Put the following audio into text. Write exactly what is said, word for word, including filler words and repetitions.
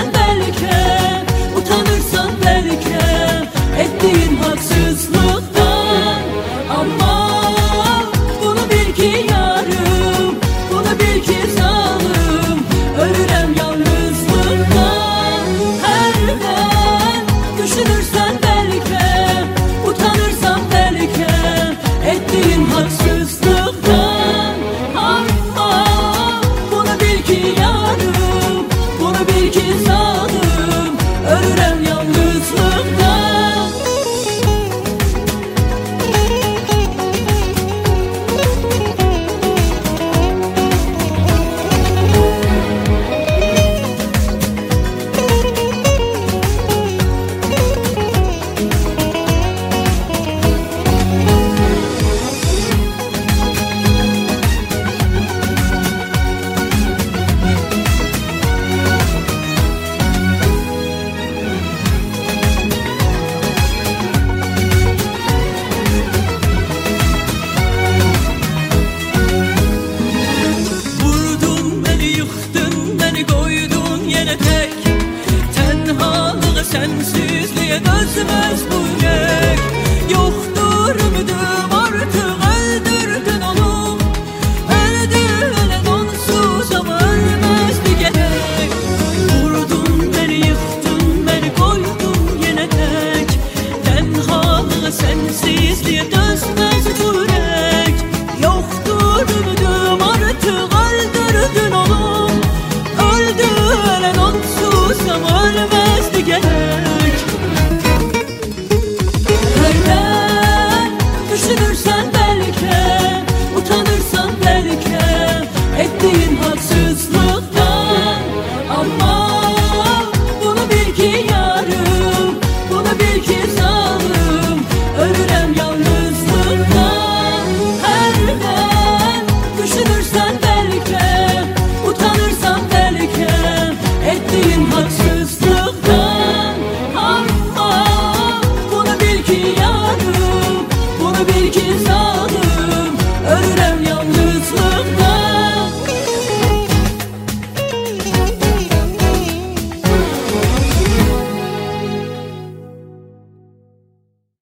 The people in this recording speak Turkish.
belki, utanırsan belki ettiğin haksızlıktan. Ama bunu bil ki yarım, bunu bil ki zalim, ölürem yalnızlıktan. Her den düşünürsen belki, utanırsan belki ettiğin haksızlıktan. Ama bunu bil ki yarım, bunu bil ki zalim, ölürem yalnızlıktan. Sensizliğe dözmez bu yürek. Yoktur ümidim artık, öldürdün onu. Öldü ölen onsuz ama ölmezdi gerek. Vurdun beni, yıktın beni, koydun yine tek. Tenhalığa sensizliğe dözmez bu yürek. Yoktur ümidim artık, öldürdün onu. Öldü ölen onsuz ama ölmezdi gerek. Düşünürsen